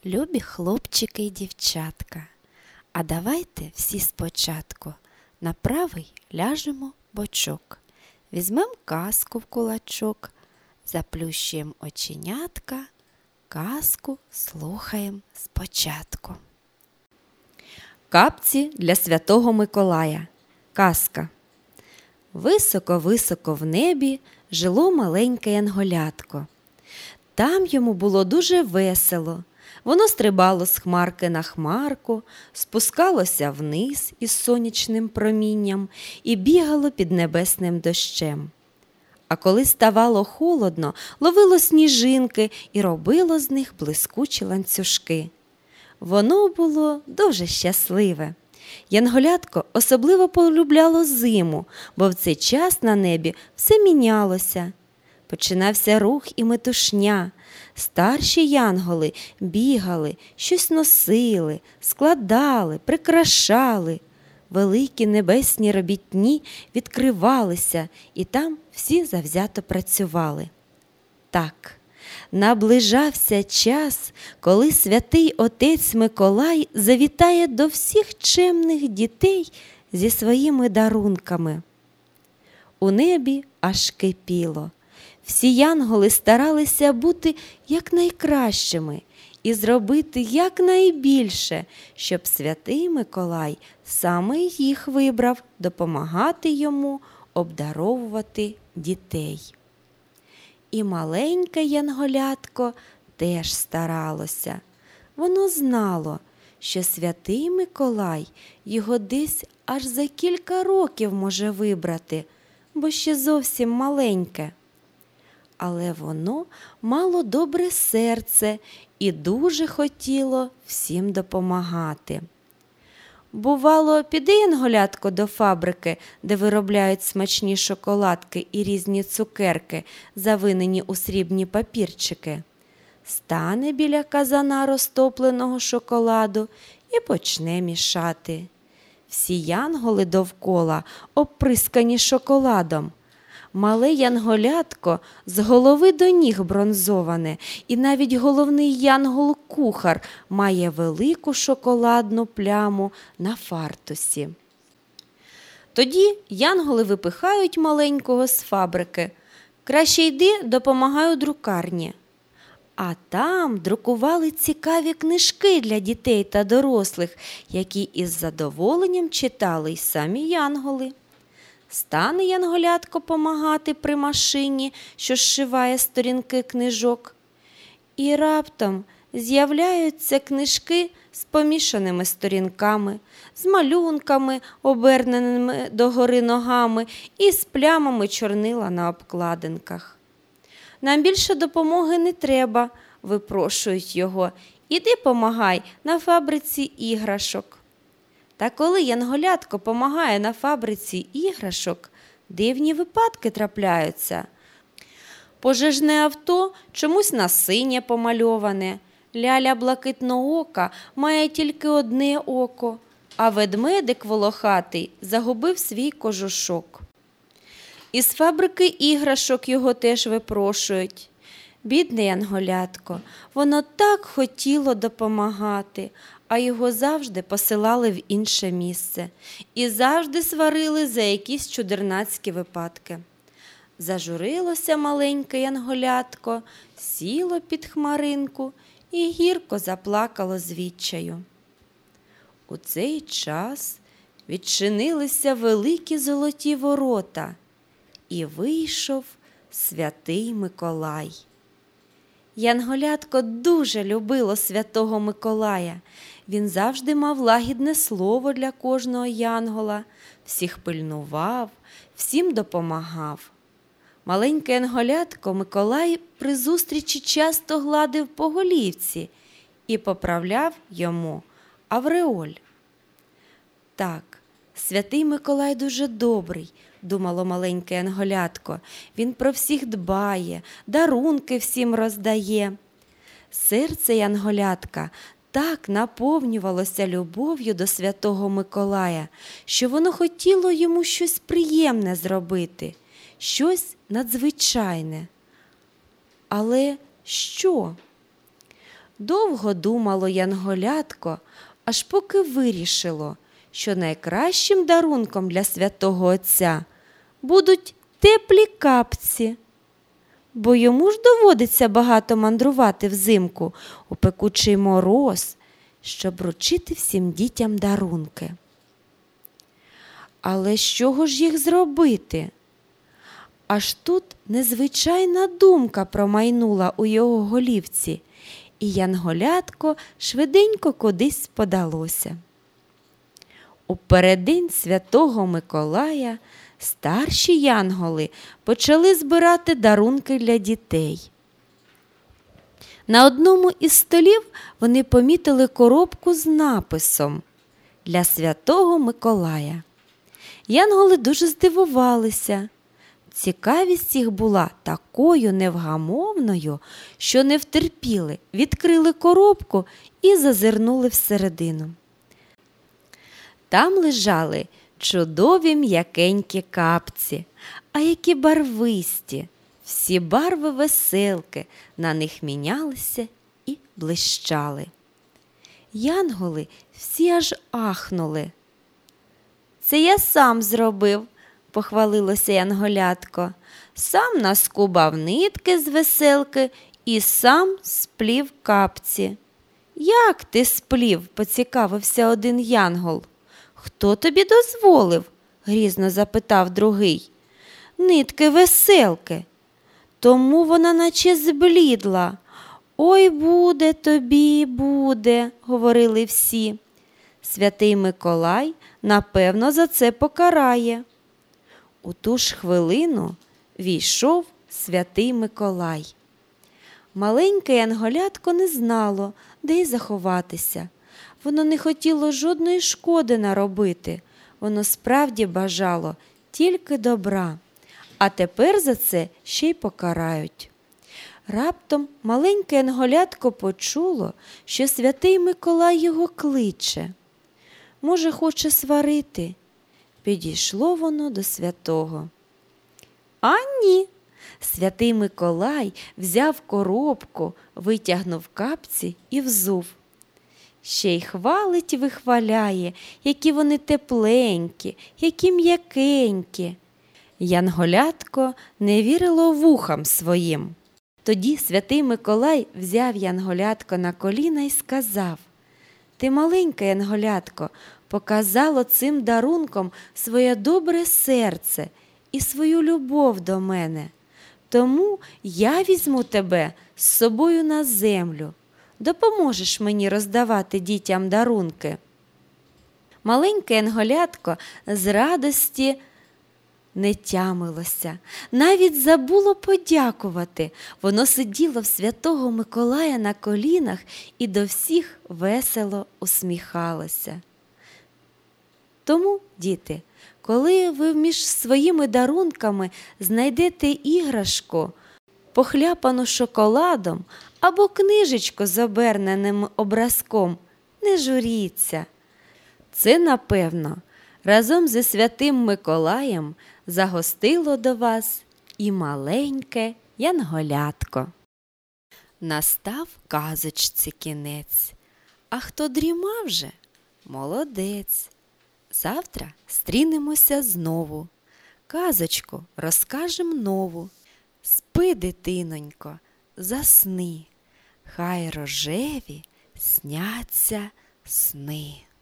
Любі хлопчики й дівчатка, а давайте всі спочатку на правий ляжемо бочок, візьмем казку в кулачок, заплющуємо оченятка, казку слухаємо спочатку. Капці для Святого Миколая. Казка. Високо-високо в небі жило маленьке янголятко. Там йому було дуже весело. Воно стрибало з хмарки на хмарку, спускалося вниз із сонячним промінням і бігало під небесним дощем. А коли ставало холодно, ловило сніжинки і робило з них блискучі ланцюжки. Воно було дуже щасливе. Янголятко особливо полюбляло зиму, бо в цей час на небі все мінялося. Починався рух і метушня. Старші янголи бігали, щось носили, складали, прикрашали. Великі небесні робітні відкривалися, і там всі завзято працювали. Так, наближався час, коли святий отець Миколай завітає до всіх чемних дітей зі своїми дарунками. У небі аж кипіло. Всі янголи старалися бути якнайкращими і зробити якнайбільше, щоб святий Миколай саме їх вибрав допомагати йому обдаровувати дітей. І маленьке янголятко теж старалося. Воно знало, що святий Миколай його десь аж за кілька років може вибрати, бо ще зовсім маленьке. Але воно мало добре серце і дуже хотіло всім допомагати. Бувало, піде янголятко до фабрики, де виробляють смачні шоколадки і різні цукерки, завинені у срібні папірчики. Стане біля казана розтопленого шоколаду і почне мішати. Всі янголи довкола обприскані шоколадом. Мале янголятко з голови до ніг бронзоване, і навіть головний янгол-кухар має велику шоколадну пляму на фартусі. Тоді янголи випихають маленького з фабрики. Краще йди, допомагай у друкарні. А там друкували цікаві книжки для дітей та дорослих, які із задоволенням читали й самі янголи. Стане янголятко помагати при машині, що зшиває сторінки книжок. І раптом з'являються книжки з помішаними сторінками, з малюнками, оберненими догори ногами, і з плямами чорнила на обкладинках. «Нам більше допомоги не треба», – випрошують його. «Іди помагай на фабриці іграшок». Та коли янголятко помагає на фабриці іграшок, дивні випадки трапляються. Пожежне авто чомусь на синє помальоване, ляля блакитноока має тільки одне око, а ведмедик волохатий загубив свій кожушок. Із фабрики іграшок його теж випрошують. Бідне янголятко, воно так хотіло допомагати, а його завжди посилали в інше місце і завжди сварили за якісь чудернацькі випадки. Зажурилося маленьке янголятко, сіло під хмаринку і гірко заплакало з відчаю. У цей час відчинилися великі золоті ворота, і вийшов святий Миколай. Янголятко дуже любило святого Миколая. Він завжди мав лагідне слово для кожного янгола, всіх пильнував, всім допомагав. Маленьке янголятко Миколай при зустрічі часто гладив по голівці і поправляв йому авреоль. Так, святий Миколай дуже добрий, думало маленьке янголятко. Він про всіх дбає, дарунки всім роздає. Серце янголятка так наповнювалося любов'ю до святого Миколая, що воно хотіло йому щось приємне зробити, щось надзвичайне. Але що? Довго думало янголятко, аж поки вирішило, що найкращим дарунком для святого Отця будуть теплі капці. Бо йому ж доводиться багато мандрувати взимку у пекучий мороз, щоб вручити всім дітям дарунки. Але з чого ж їх зробити? Аж тут незвичайна думка промайнула у його голівці, і янголятко швиденько кудись подалося. У переддень Святого Миколая старші янголи почали збирати дарунки для дітей. На одному із столів вони помітили коробку з написом «Для Святого Миколая». Янголи дуже здивувалися. Цікавість їх була такою невгамовною, що не втерпіли, відкрили коробку і зазирнули всередину. Там лежали чудові м'якенькі капці, а які барвисті. Всі барви веселки на них мінялися і блищали. Янголи всі аж ахнули. «Це я сам зробив», – похвалилося янголятко. «Сам наскубав нитки з веселки і сам сплів капці». «Як ти сплів?» – поцікавився один янгол. «Хто тобі дозволив?» – грізно запитав другий. «Нитки веселки». «Тому вона наче зблідла». «Ой, буде тобі, буде», – говорили всі. «Святий Миколай, напевно, за це покарає». У ту ж хвилину війшов Святий Миколай. Маленьке янголятко не знало, де й заховатися. Воно не хотіло жодної шкоди наробити. Воно справді бажало тільки добра. А тепер за це ще й покарають. Раптом маленьке янголятко почуло, що Святий Миколай його кличе. Може, хоче сварити? Підійшло воно до святого. А ні! Святий Миколай взяв коробку, витягнув капці і взув. Ще й хвалить і вихваляє, які вони тепленькі, які м'якенькі. Янголятко не вірило вухам своїм. Тоді Святий Миколай взяв янголятко на коліна і сказав: «Ти, маленьке янголятко, показало цим дарунком своє добре серце і свою любов до мене. Тому я візьму тебе з собою на землю. Допоможеш мені роздавати дітям дарунки». Маленьке янголятко з радості не тямилося, навіть забуло подякувати. Воно сиділо в Святого Миколая на колінах і до всіх весело усміхалося. Тому, діти, коли ви між своїми дарунками знайдете іграшку, похляпану шоколадом або книжечку з оберненим образком, не журіться. Це, напевно, разом зі Святим Миколаєм загостило до вас і маленьке янголятко. Настав казочці кінець, а хто дрімав же, молодець. Завтра стрінемося знову, казочку розкажем нову. Спи, дитинонько, засни, хай рожеві сняться сни.